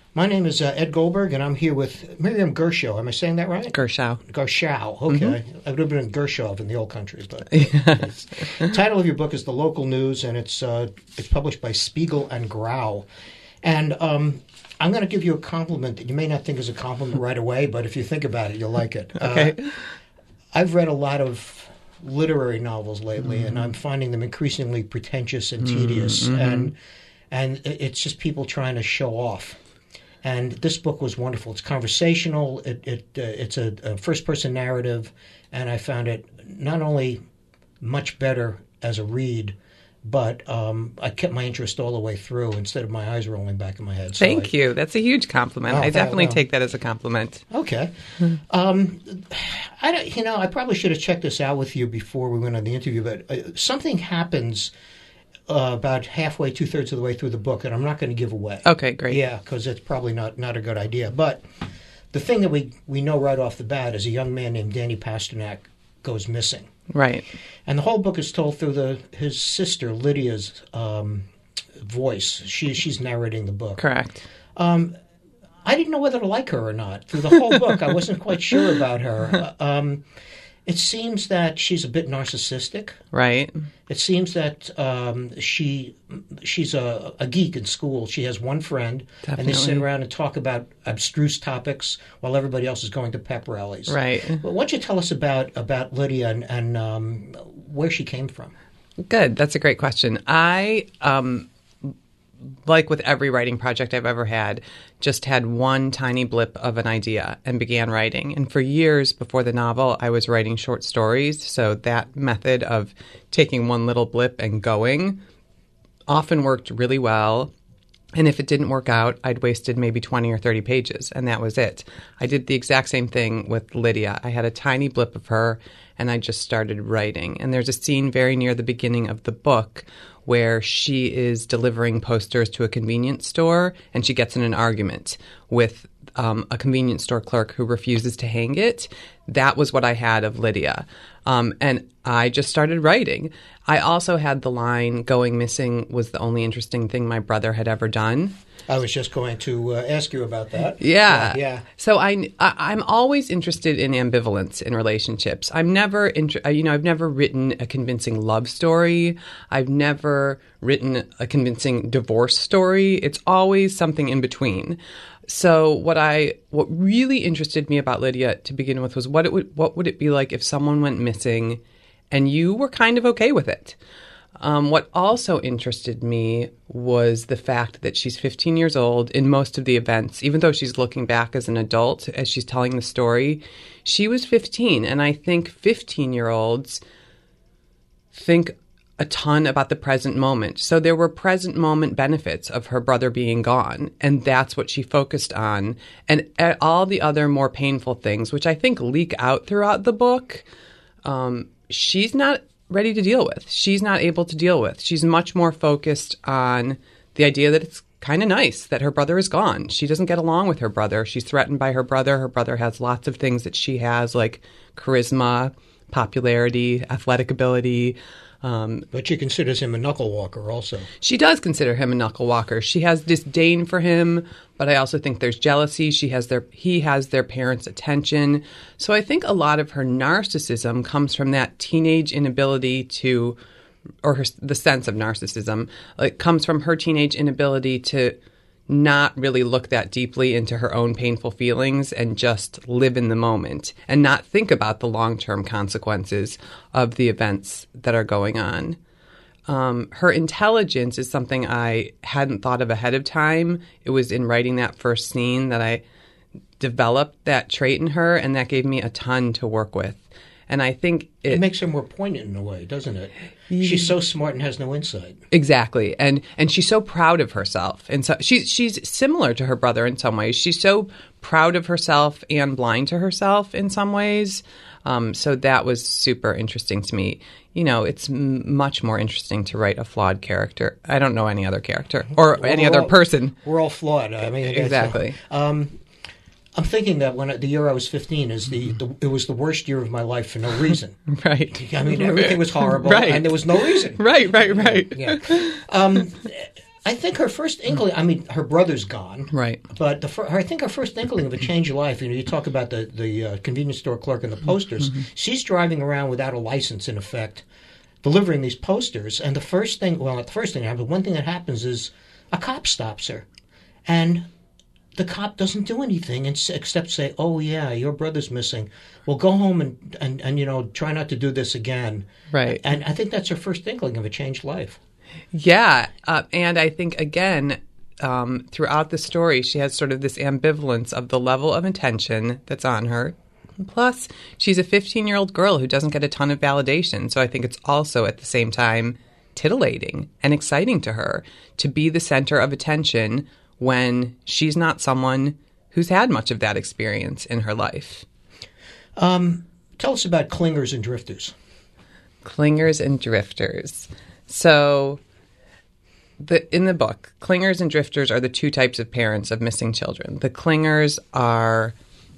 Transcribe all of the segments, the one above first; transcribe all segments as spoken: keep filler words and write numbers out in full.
My name is uh, Ed Goldberg, and I'm here with Miriam Gershow. Am I saying that right? Gershow. Gershow, okay. Mm-hmm. I would have been Gershov in the old country. But yes. The title of your book is The Local News, and it's uh, it's published by Spiegel and Grau. And um, I'm going to give you a compliment that you may not think is a compliment right away, but if you think about it, you'll like it. Okay. Uh, I've read a lot of literary novels lately, mm-hmm. and I'm finding them increasingly pretentious and tedious, mm-hmm. and and it's just people trying to show off. And this book was wonderful. It's conversational. It, it uh, it's a, a first-person narrative, and I found it not only much better as a read, but um, I kept my interest all the way through instead of my eyes rolling back in my head. So Thank I, you. That's a huge compliment. Oh, I definitely well. take that as a compliment. Okay. um, I don't, you know, I probably should have checked this out with you before we went on the interview, but uh, something happens uh, about halfway, two-thirds of the way through the book, and I'm not going to give away. Okay, great. Yeah, because it's probably not, not a good idea. But the thing that we, we know right off the bat is a young man named Danny Pasternak goes missing. Right. And the whole book is told through the his sister, Lydia's um, voice. She She's narrating the book. Correct. Um, I didn't know whether to like her or not. Through the whole book, I wasn't quite sure about her. Um, it seems that she's a bit narcissistic. Right. It seems that um, she she's a, a geek in school. She has one friend, Definitely. and they sit around and talk about abstruse topics while everybody else is going to pep rallies. Right. But why don't you tell us about, about Lydia and, and um, where she came from? Good. That's a great question. I, um, like with every writing project I've ever had, just had one tiny blip of an idea and began writing. And for years before the novel, I was writing short stories. So that method of taking one little blip and going often worked really well. And if it didn't work out, I'd wasted maybe twenty or thirty pages, and that was it. I did the exact same thing with Lydia. I had a tiny blip of her, and I just started writing. And there's a scene very near the beginning of the book where she is delivering posters to a convenience store, and she gets in an argument with um, a convenience store clerk who refuses to hang it. That was what I had of Lydia. Um, and I just started writing. I also had the line, going missing was the only interesting thing my brother had ever done. I was just going to uh, ask you about that. Yeah. yeah. Yeah. So I, I, I'm always interested in ambivalence in relationships. I'm never, int- you know, I've never written a convincing love story. I've never written a convincing divorce story. It's always something in between. So what I what really interested me about Lydia to begin with was what it would what would it be like if someone went missing and you were kind of okay with it. Um, what also interested me was the fact that she's fifteen years old in most of the events, even though she's looking back as an adult as she's telling the story. She was fifteen, and I think fifteen-year-olds think a ton about the present moment. So there were present moment benefits of her brother being gone, and that's what she focused on. And all the other more painful things, which I think leak out throughout the book, um, she's not ready to deal with. She's not able to deal with. She's much more focused on the idea that it's kind of nice that her brother is gone. She doesn't get along with her brother. She's threatened by her brother. Her brother has lots of things that she has, like charisma, popularity, athletic ability. Um, but she considers him a knuckle walker also. She does consider him a knuckle walker. She has disdain for him, but I also think there's jealousy. She has their he has their parents' attention. So I think a lot of her narcissism comes from that teenage inability to, or her, the sense of narcissism, it comes from her teenage inability to not really look that deeply into her own painful feelings and just live in the moment and not think about the long-term consequences of the events that are going on. Um, her intelligence is something I hadn't thought of ahead of time. It was in writing that first scene that I developed that trait in her, and that gave me a ton to work with. And I think it, it makes her more poignant in a way, doesn't it? She's so smart and has no insight. Exactly, and and she's so proud of herself, and so she's she's similar to her brother in some ways. She's so proud of herself and blind to herself in some ways. Um, so that was super interesting to me. You know, it's m- much more interesting to write a flawed character. I don't know any other character or well, any other all, person. We're all flawed. I mean, exactly. Um, I'm thinking that when I, the year I was fifteen is the, the it was the worst year of my life for no reason. Right. I mean, everything was horrible, right. and there was no reason. Right, right, right. Yeah. Um, I I think her first inkling, I mean, her brother's gone. Right. But the fir- I think her first inkling of a change of life, you know, you talk about the, the uh, convenience store clerk and the posters. Mm-hmm. She's driving around without a license, in effect, delivering these posters. And the first thing, well, not the first thing that happens, but one thing that happens is a cop stops her. And the cop doesn't do anything except say, oh, yeah, your brother's missing. Well, go home and, and, and, you know, try not to do this again. Right. And I think that's her first inkling of a changed life. Yeah. Uh, and I think, again, um, throughout the story, she has sort of this ambivalence of the level of attention that's on her. Plus, she's a fifteen-year-old girl who doesn't get a ton of validation. So I think it's also, at the same time, titillating and exciting to her to be the center of attention when she's not someone who's had much of that experience in her life. Um, tell us about clingers and drifters. Clingers and drifters. So the, in the book, clingers and drifters are the two types of parents of missing children. The clingers are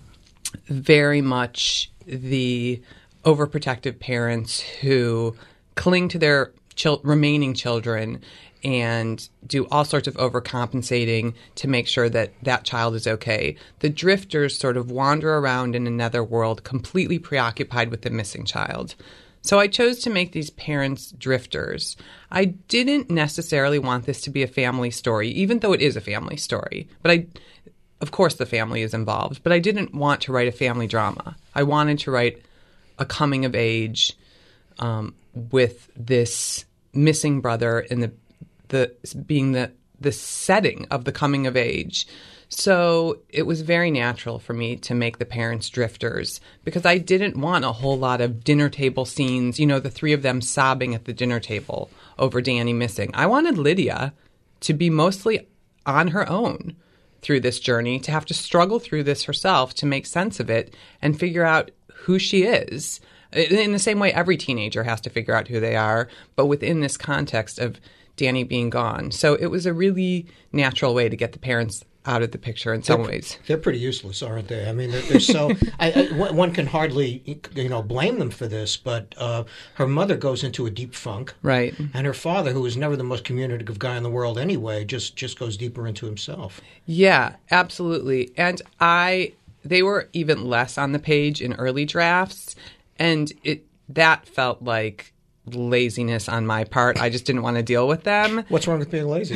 very much the overprotective parents who cling to their chil- remaining children and do all sorts of overcompensating to make sure that that child is okay. The drifters sort of wander around in another world, completely preoccupied with the missing child. So I chose to make these parents drifters. I didn't necessarily want this to be a family story, even though it is a family story. But I, of course, the family is involved. But I didn't want to write a family drama. I wanted to write a coming of age um, with this missing brother in the the being the the setting of the coming of age. So it was very natural for me to make the parents drifters because I didn't want a whole lot of dinner table scenes, you know, the three of them sobbing at the dinner table over Danny missing. I wanted Lydia to be mostly on her own through this journey, to have to struggle through this herself, to make sense of it and figure out who she is. In the same way every teenager has to figure out who they are, but within this context of Danny being gone. So it was a really natural way to get the parents out of the picture in some they're, ways. They're pretty useless, aren't they? I mean, they're, they're so... I, I, one can hardly, you know, blame them for this, but uh, her mother goes into a deep funk. Right. And her father, who was never the most communicative guy in the world anyway, just, just goes deeper into himself. Yeah, absolutely. And I... They were even less on the page in early drafts, and it that felt like laziness on my part. I just didn't want to deal with them. What's wrong with being lazy?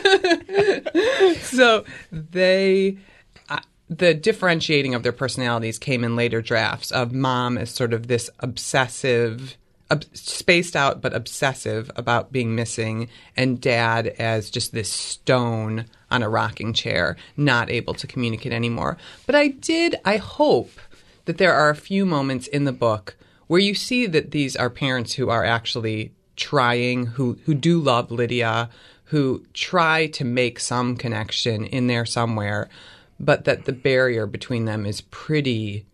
So they, uh, the differentiating of their personalities came in later drafts of mom as sort of this obsessive, ob- spaced out but obsessive about being missing, and dad as just this stone on a rocking chair, not able to communicate anymore. But I did, I hope that there are a few moments in the book where you see that these are parents who are actually trying, who, who do love Lydia, who try to make some connection in there somewhere, but that the barrier between them is pretty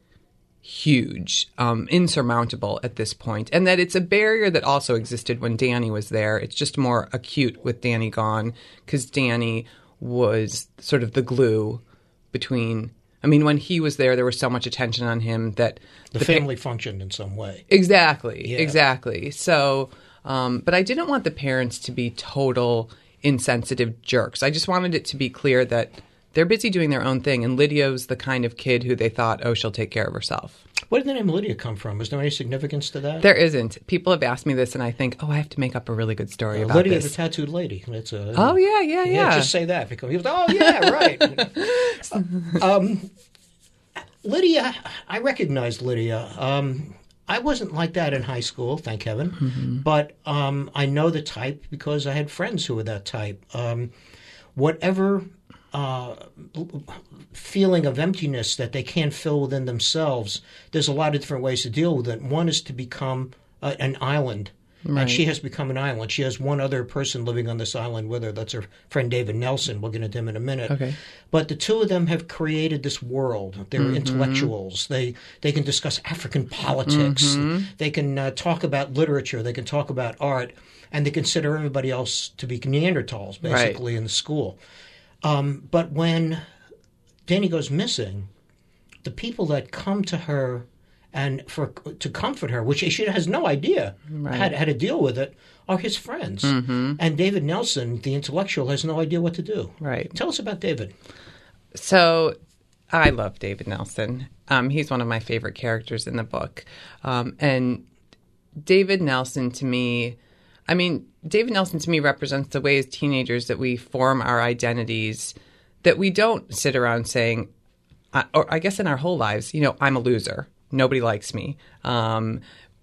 huge, um, insurmountable at this point, and that it's a barrier that also existed when Danny was there. It's just more acute with Danny gone, because Danny was sort of the glue between... I mean, when he was there, there was so much attention on him that... The, the family pa- functioned in some way. Exactly, yeah. exactly. So, um, but I didn't want the parents to be total insensitive jerks. I just wanted it to be clear that they're busy doing their own thing, and Lydia's the kind of kid who they thought, oh, she'll take care of herself. Where did the name Lydia come from? Is there any significance to that? There isn't. People have asked me this, and I think, oh, I have to make up a really good story uh, about Lydia this. Lydia the Tattooed Lady. That's a, oh, yeah, yeah, yeah, yeah. Just say that. Because he was, oh, yeah, right. uh, um, Lydia, I recognized Lydia. Um, I wasn't like that in high school, thank heaven. Mm-hmm. But um, I know the type because I had friends who were that type. Um, whatever... Uh, feeling of emptiness that they can't fill within themselves, there's a lot of different ways to deal with it. One is to become uh, an island. Right. And she has become an island. She has one other person living on this island with her. That's her friend David Nelson. We'll get into him in a minute. Okay. But the two of them have created this world. They're mm-hmm. intellectuals. They they can discuss African politics. Mm-hmm. They can uh, talk about literature. They can talk about art. And they consider everybody else to be Neanderthals, basically, right. in the school. Um, but when Danny goes missing, the people that come to her and for to comfort her, which she has no idea Right. how, how to deal with it, are his friends. Mm-hmm. And David Nelson, the intellectual, has no idea what to do. Right. Tell us about David. So I love David Nelson. Um, he's one of my favorite characters in the book. Um, and David Nelson, to me, I mean, David Nelson, to me, represents the way as teenagers that we form our identities, that we don't sit around saying, uh, or I guess in our whole lives, you know, I'm a loser. Nobody likes me. Um,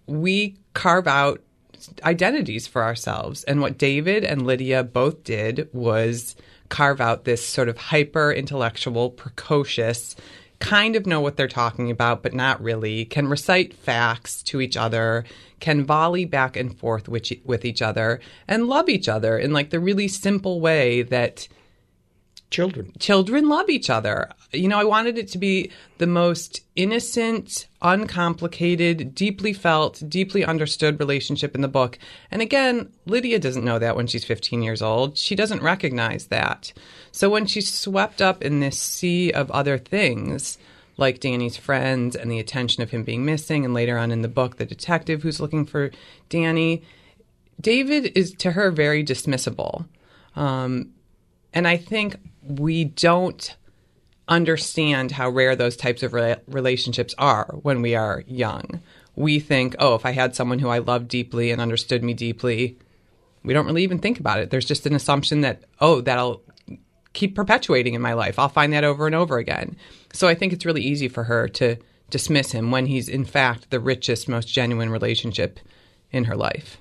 we carve out identities for ourselves. And what David and Lydia both did was carve out this sort of hyper intellectual, precocious, kind of know what they're talking about, but not really, can recite facts to each other, can volley back and forth with, with each other, and love each other in like the really simple way that Children. children love each other. You know, I wanted it to be the most innocent, uncomplicated, deeply felt, deeply understood relationship in the book. And again, Lydia doesn't know that when she's fifteen years old. She doesn't recognize that. So when she's swept up in this sea of other things, like Danny's friends and the attention of him being missing, and later on in the book, the detective who's looking for Danny, David is to her very dismissible. Um, and I think we don't understand how rare those types of re- relationships are when we are young. We think, oh, if I had someone who I loved deeply and understood me deeply, we don't really even think about it. There's just an assumption that, oh, that'll keep perpetuating in my life. I'll find that over and over again. So I think it's really easy for her to dismiss him when he's, in fact, the richest, most genuine relationship in her life.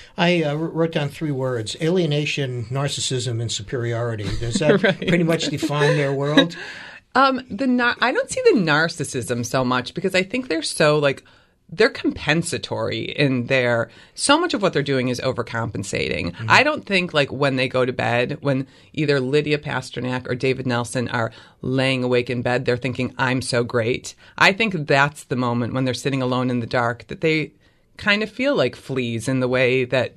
I uh, wrote down three words: alienation, narcissism, and superiority. Does that Right. pretty much define their world? Um, the nar- I don't see the narcissism so much because I think they're so like they're compensatory in their so much of what they're doing is overcompensating. Mm-hmm. I don't think like when they go to bed, when either Lydia Pasternak or David Nelson are laying awake in bed, they're thinking, I'm so great. I think that's the moment when they're sitting alone in the dark that they kind of feel like fleas in the way that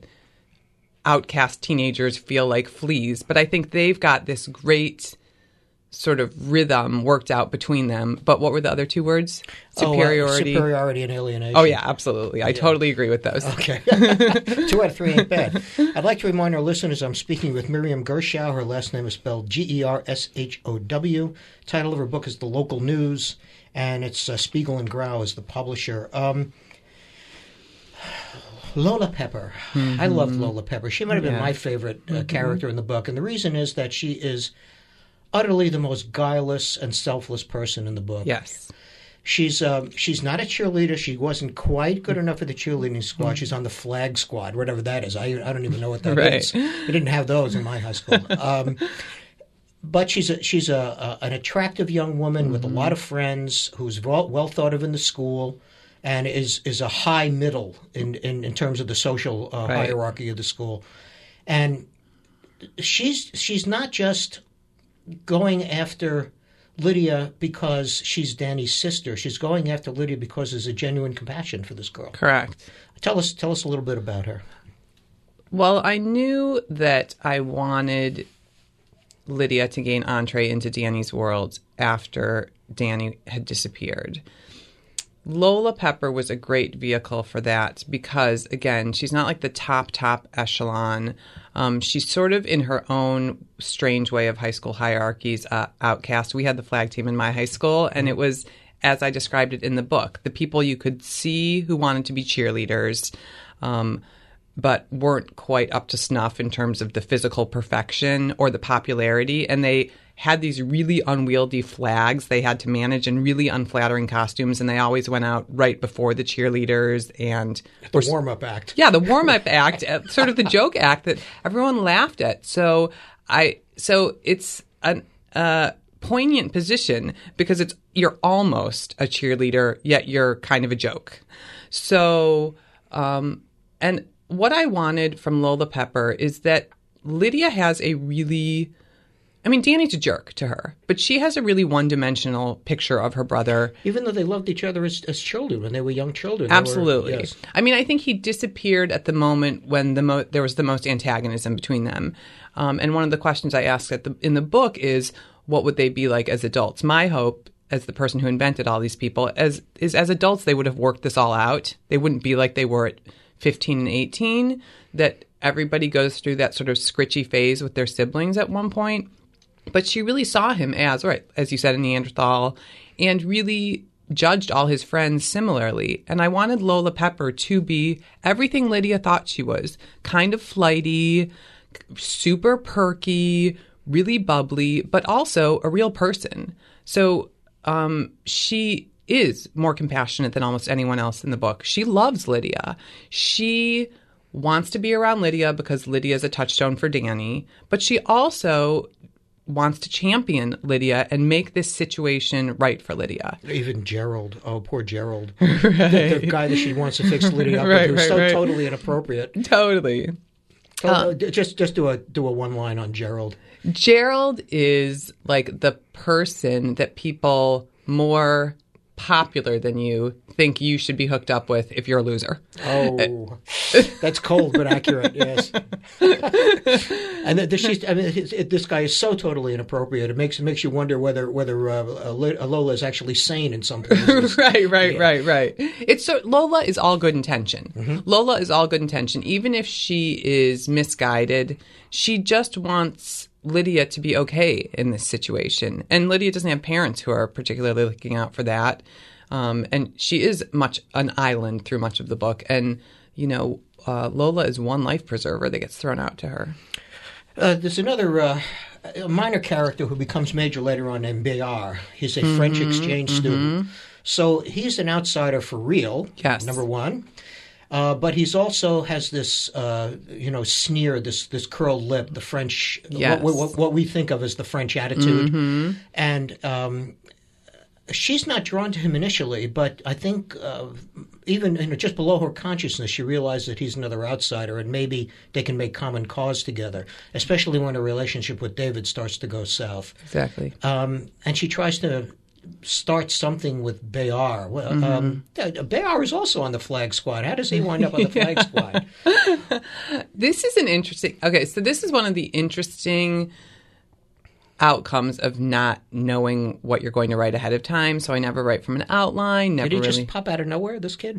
outcast teenagers feel like fleas. But I think they've got this great sort of rhythm worked out between them. But what were the other two words? Superiority. Oh, uh, superiority and alienation. Oh, yeah, absolutely. I yeah. totally agree with those. Okay. Two out of three ain't bad. I'd like to remind our listeners I'm speaking with Miriam Gershow. Her last name is spelled G E R S H O W. Title of her book is The Local News, and it's uh, Spiegel and Grau is the publisher. Um, Lola Pepper. Mm-hmm. I loved Lola Pepper. She might have been yeah. my favorite uh, mm-hmm. character in the book, and the reason is that she is utterly the most guileless and selfless person in the book. Yes. She's um, she's not a cheerleader. She wasn't quite good enough for the cheerleading squad. Mm-hmm. She's on the flag squad, whatever that is. I I don't even know what that right. is. We didn't have those in my high school. Um, but she's a, she's a, a an attractive young woman mm-hmm. with a lot of friends, who's well, well thought of in the school, and is is a high middle in, in, in terms of the social uh, right. hierarchy of the school. And she's she's not just going after Lydia because she's Danny's sister. She's going after Lydia because there's a genuine compassion for this girl. Correct. Tell us tell us a little bit about her. Well, I knew that I wanted Lydia to gain entree into Danny's world after Danny had disappeared. Lola Pepper was a great vehicle for that because, again, she's not like the top, top echelon. Um, she's sort of in her own strange way of high school hierarchies, uh, outcast. We had the flag team in my high school, and it was, as I described it in the book, the people you could see who wanted to be cheerleaders, um, but weren't quite up to snuff in terms of the physical perfection or the popularity, and they had these really unwieldy flags they had to manage in really unflattering costumes, and they always went out right before the cheerleaders. And the warm-up act. Yeah, the warm-up act, sort of the joke act that everyone laughed at. So I, so it's a uh, poignant position because it's you're almost a cheerleader, yet you're kind of a joke. So, um, and what I wanted from Lola Pepper is that Lydia has a really... I mean, Danny's a jerk to her, but she has a really one-dimensional picture of her brother. Even though they loved each other as, as children, when they were young children. Absolutely. Were, yes. I mean, I think he disappeared at the moment when the mo- there was the most antagonism between them. Um, and one of the questions I asked at the, in the book is, what would they be like as adults? My hope as the person who invented all these people, as is as adults they would have worked this all out. They wouldn't be like they were at fifteen and eighteen, that everybody goes through that sort of scritchy phase with their siblings at one point. But she really saw him as, right, as you said, a Neanderthal, and really judged all his friends similarly. And I wanted Lola Pepper to be everything Lydia thought she was. Kind of flighty, super perky, really bubbly, but also a real person. So um, she is more compassionate than almost anyone else in the book. She loves Lydia. She wants to be around Lydia because Lydia is a touchstone for Danny, but she also wants to champion Lydia and make this situation right for Lydia. Even Gerald. Oh, poor Gerald. Right. The, the guy that she wants to fix Lydia up right, with, who's right, so right. totally inappropriate. Totally. Oh, uh, just just do a do a one line on Gerald. Gerald is like the person that people more popular than you think you should be hooked up with if you're a loser. Oh, that's cold but accurate. Yes. And the, the, she's, I mean, it, it, this guy is so totally inappropriate. It makes it makes you wonder whether whether uh, Lola is actually sane in some places. right, right, yeah. right, right. It's so Lola is all good intention. Mm-hmm. Lola is all good intention, even if she is misguided. She just wants Lydia to be okay in this situation. And Lydia doesn't have parents who are particularly looking out for that. Um, and she is much an island through much of the book. And, you know, uh, Lola is one life preserver that gets thrown out to her. Uh, there's another uh, a minor character who becomes major later on named Bayard. He's a mm-hmm, French exchange mm-hmm. student. So he's an outsider for real, yes. number one. Uh, but he's also has this, uh, you know, sneer, this this curled lip, the French, yes. what, what, what we think of as the French attitude. Mm-hmm. And um, she's not drawn to him initially, but I think uh, even you know, just below her consciousness, she realizes that he's another outsider, and maybe they can make common cause together, especially when her relationship with David starts to go south. Exactly. Um, and she tries to start something with Bayard. Well, mm-hmm. um, Bayard is also on the flag squad. How does he wind up on the flag squad? This is an interesting... Okay, so this is one of the interesting outcomes of not knowing what you're going to write ahead of time. So I never write from an outline. Never Did he really... just pop out of nowhere, this kid?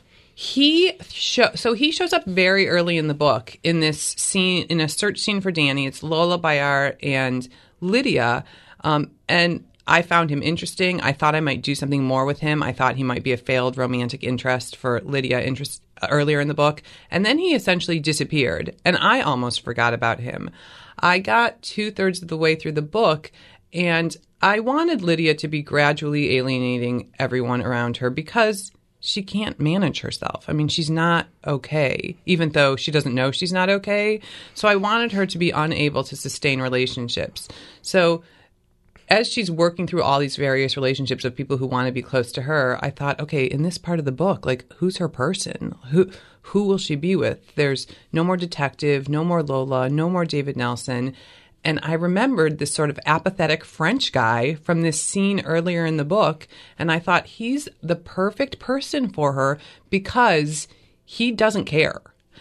He show, so he shows up very early in the book in this scene, in a search scene for Danny. It's Lola, Bayard, and Lydia. Um, and I found him interesting. I thought I might do something more with him. I thought he might be a failed romantic interest for Lydia interest uh, earlier in the book. And then he essentially disappeared. And I almost forgot about him. I got two-thirds of the way through the book, and I wanted Lydia to be gradually alienating everyone around her because she can't manage herself. I mean, she's not okay, even though she doesn't know she's not okay. So I wanted her to be unable to sustain relationships. So as she's working through all these various relationships of people who want to be close to her, I thought, okay, in this part of the book, like, who's her person? Who who will she be with? There's no more detective, no more Lola, no more David Nelson. And I remembered this sort of apathetic French guy from this scene earlier in the book, and I thought he's the perfect person for her because he doesn't care.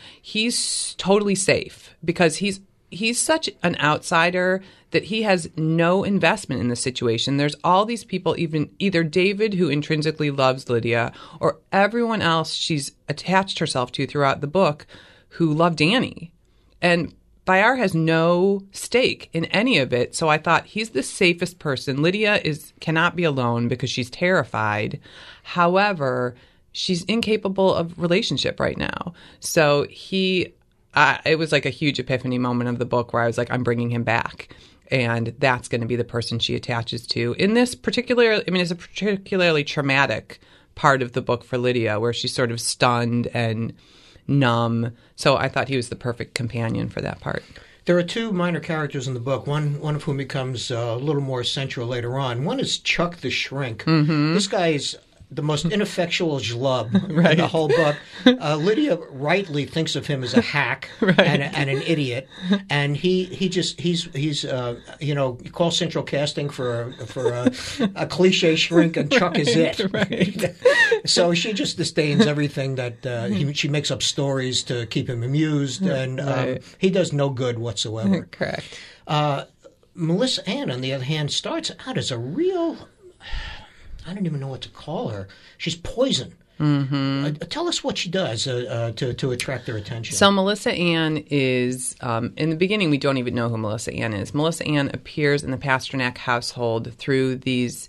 He's totally safe because he's he's such an outsider that he has no investment in the situation. There's all these people, even either David, who intrinsically loves Lydia, or everyone else she's attached herself to throughout the book who love Danny. And Bayard has no stake in any of it, so I thought he's the safest person. Lydia is cannot be alone because she's terrified. However, she's incapable of relationship right now. So he, uh, it was like a huge epiphany moment of the book where I was like, I'm bringing him back. And that's going to be the person she attaches to. In this particular, I mean, it's a particularly traumatic part of the book for Lydia, where she's sort of stunned and numb. So I thought he was the perfect companion for that part. There are two minor characters in the book, one one of whom becomes uh, a little more central later on. One is Chuck the Shrink. Mm-hmm. This guy is the most ineffectual schlub right. in the whole book. Uh, Lydia rightly thinks of him as a hack right. and, and an idiot, and he, he just he's he's uh, you know, you call Central Casting for a, for a, a cliche shrink, and Chuck right, is it. Right. So she just disdains everything that uh, he, she makes up stories to keep him amused, and um, right. he does no good whatsoever. Correct. Uh, Melissa Ann, on the other hand, starts out as a real I don't even know what to call her. She's poison. Mm-hmm. Uh, tell us what she does uh, uh, to to attract their attention. So Melissa Ann is, um, in the beginning, we don't even know who Melissa Ann is. Melissa Ann appears in the Pasternak household through these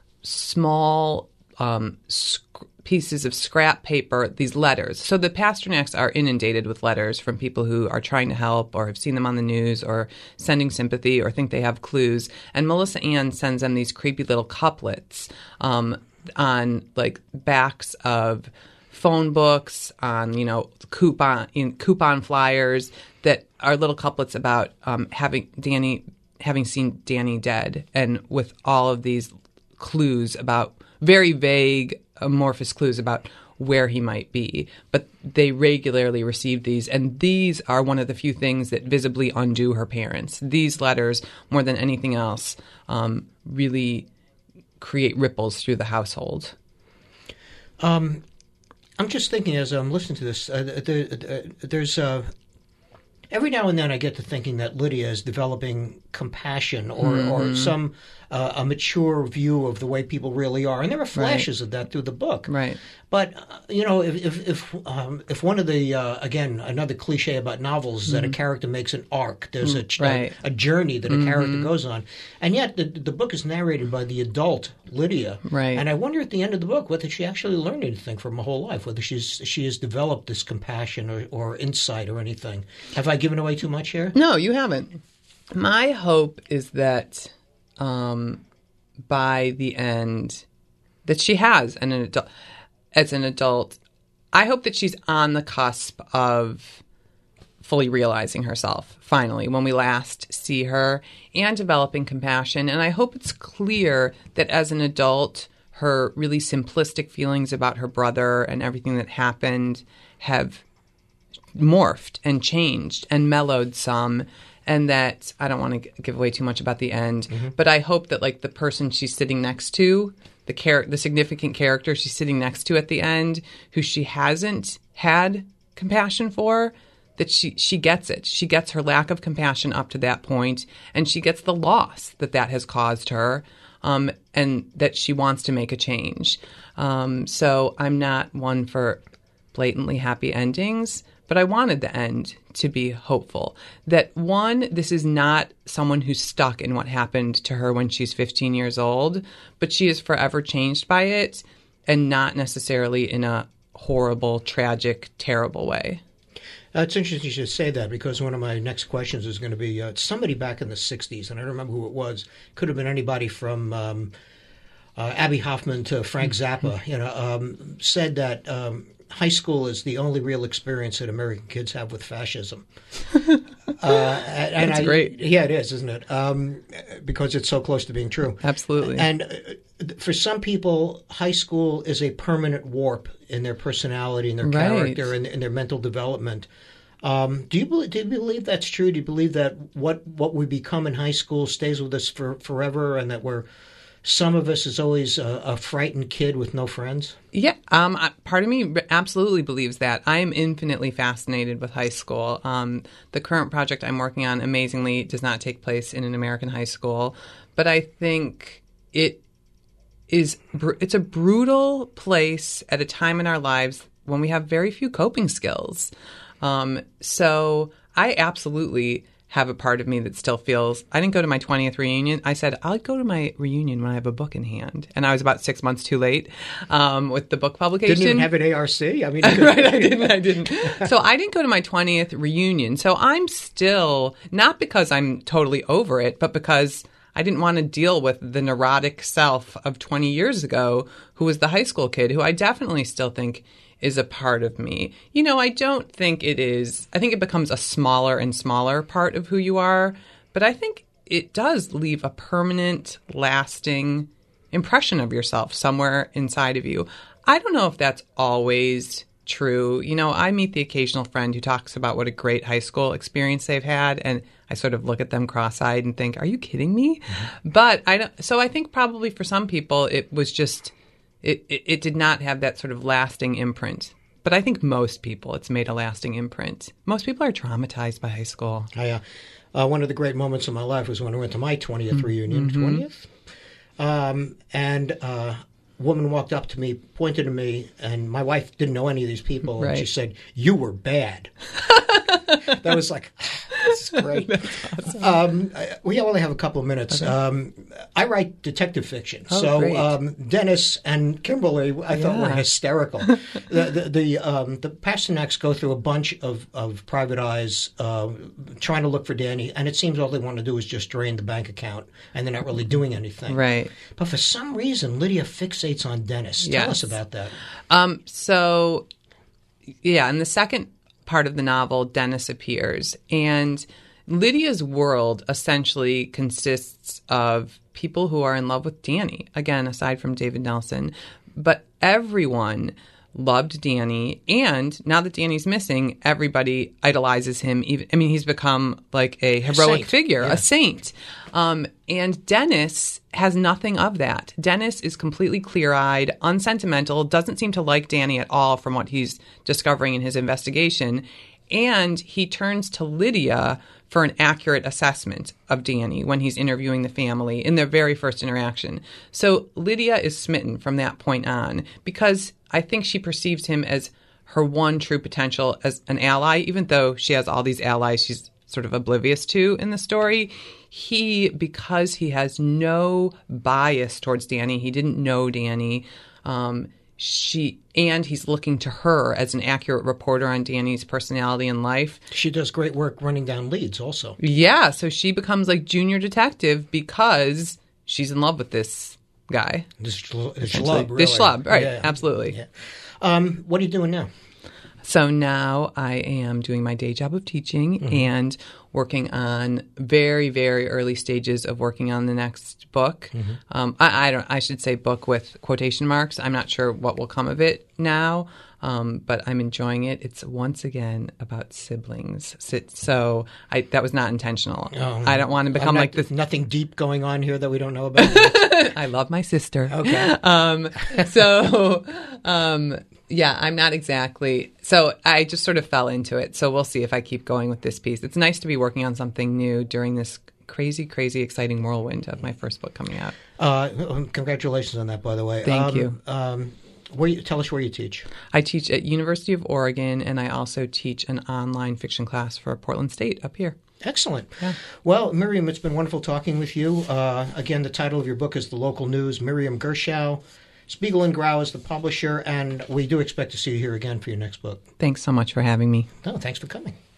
small um, sc- pieces of scrap paper, these letters. So the Pasternaks are inundated with letters from people who are trying to help or have seen them on the news or sending sympathy or think they have clues. And Melissa Ann sends them these creepy little couplets um, on like backs of phone books, on, you know, coupon in coupon flyers that are little couplets about um, having Danny having seen Danny dead, and with all of these clues about very vague, amorphous clues about where he might be. But they regularly receive these, and these are one of the few things that visibly undo her parents. These letters, more than anything else, um, really create ripples through the household. Um, I'm just thinking as I'm listening to this, uh, there, uh, there's uh, every now and then I get to thinking that Lydia is developing compassion or, mm-hmm. or some uh, a mature view of the way people really are, and there are flashes right. of that through the book. Right. But uh, you know, if if if, um, if one of the uh, again another cliche about novels is mm-hmm. that a character makes an arc, there's a right. a, a journey that a mm-hmm. character goes on, and yet the the book is narrated by the adult Lydia. Right. And I wonder at the end of the book whether she actually learned anything from her whole life, whether she's she has developed this compassion or, or insight or anything. Have I given away too much here? No, you haven't. My hope is that um, by the end that she has an adult. As an adult, I hope that she's on the cusp of fully realizing herself, finally, when we last see her, and developing compassion. And I hope it's clear that as an adult, her really simplistic feelings about her brother and everything that happened have morphed and changed and mellowed some. And that, I don't want to give away too much about the end, mm-hmm. but I hope that, like, the person she's sitting next to, the char- the significant character she's sitting next to at the end, who she hasn't had compassion for, that she, she gets it. She gets her lack of compassion up to that point, and she gets the loss that that has caused her, um, and that she wants to make a change. Um, so I'm not one for blatantly happy endings, but I wanted the end to be hopeful. That, one, this is not someone who's stuck in what happened to her when she's fifteen years old, but she is forever changed by it, and not necessarily in a horrible, tragic, terrible way. Uh, it's interesting you should say that, because one of my next questions is going to be uh, somebody back in the sixties, and I don't remember who it was. Could have been anybody from um, uh, Abby Hoffman to Frank Zappa, you know, um, said that um, high school is the only real experience that American kids have with fascism. uh, and, and That's I, great. Yeah, it is, isn't it? Um, because it's so close to being true. Absolutely. And uh, for some people, high school is a permanent warp in their personality and their right. character and, and their mental development. Um, do you believe, do you believe that's true? Do you believe that what, what we become in high school stays with us for forever, and that we're some of us is always a, a frightened kid with no friends? Yeah, um, part of me absolutely believes that. I am infinitely fascinated with high school. Um, the current project I'm working on, amazingly, does not take place in an American high school, but I think it is it's a brutal place at a time in our lives when we have very few coping skills. Um, so I absolutely have a part of me that still feels, I didn't go to my twentieth reunion. I said, I'll go to my reunion when I have a book in hand. And I was about six months too late um, with the book publication. Didn't even have an A R C? I mean, right, I didn't, I didn't. So I didn't go to my twentieth reunion. So I'm still, not because I'm totally over it, but because I didn't want to deal with the neurotic self of twenty years ago, who was the high school kid, who I definitely still think is a part of me. You know, I don't think it is, I think it becomes a smaller and smaller part of who you are, but I think it does leave a permanent, lasting impression of yourself somewhere inside of you. I don't know if that's always true. You know, I meet the occasional friend who talks about what a great high school experience they've had, and I sort of look at them cross-eyed and think, are you kidding me? Mm-hmm. But I don't, so I think probably for some people it was just, It, it it did not have that sort of lasting imprint. But I think most people, it's made a lasting imprint. Most people are traumatized by high school. I, uh, uh, one of the great moments of my life was when I went to my twentieth mm-hmm. reunion. twentieth? Um, and uh, woman walked up to me, pointed to me, and my wife didn't know any of these people, Right. and she said, "You were bad." That was like, this is great. Awesome. Um, I, we only have a couple of minutes. Okay. Um, I write detective fiction. Oh, so um, Dennis and Kimberly, I yeah. thought were hysterical. the the the, um, the Pasternaks go through a bunch of, of private eyes uh, trying to look for Danny, and it seems all they want to do is just drain the bank account, and they're not really doing anything. Right. But for some reason, Lydia fixates on Dennis. Tell yes. us about that. Um, so, yeah, in the second part of the novel, Dennis appears, and Lydia's world essentially consists of people who are in love with Danny, again, aside from David Nelson. But everyone loved Danny, and now that Danny's missing, everybody idolizes him. Even, I mean, he's become like a heroic a figure, yeah. a saint. Um, and Dennis has nothing of that. Dennis is completely clear-eyed, unsentimental, doesn't seem to like Danny at all from what he's discovering in his investigation. And he turns to Lydia for an accurate assessment of Danny when he's interviewing the family in their very first interaction. So Lydia is smitten from that point on because I think she perceives him as her one true potential as an ally, even though she has all these allies she's sort of oblivious to in the story. He, because he has no bias towards Danny, he didn't know Danny, um, she and he's looking to her as an accurate reporter on Danny's personality and life. She does great work running down leads also. Yeah, so she becomes like junior detective because she's in love with this guy. This schlub, this schlub, really. This schlub, right, yeah. absolutely. Yeah. Um, what are you doing now? So now I am doing my day job of teaching mm-hmm. and working on very, very early stages of working on the next book. Mm-hmm. Um, I, I don't. I should say book with quotation marks. I'm not sure what will come of it now, um, but I'm enjoying it. It's once again about siblings. So I, that was not intentional. Oh, I don't want to become not, like this. Nothing deep going on here that we don't know about. I love my sister. Okay. Um, so. Um, Yeah, I'm not exactly. So I just sort of fell into it. So we'll see if I keep going with this piece. It's nice to be working on something new during this crazy, crazy, exciting whirlwind of my first book coming out. Uh, congratulations on that, by the way. Thank um, you. Um, where you. Tell us where you teach. I teach at University of Oregon, and I also teach an online fiction class for Portland State up here. Excellent. Yeah. Well, Miriam, it's been wonderful talking with you. Uh, again, the title of your book is The Local News. Miriam Gershow. Spiegel and Grau is the publisher, and we do expect to see you here again for your next book. Thanks so much for having me. No, thanks for coming.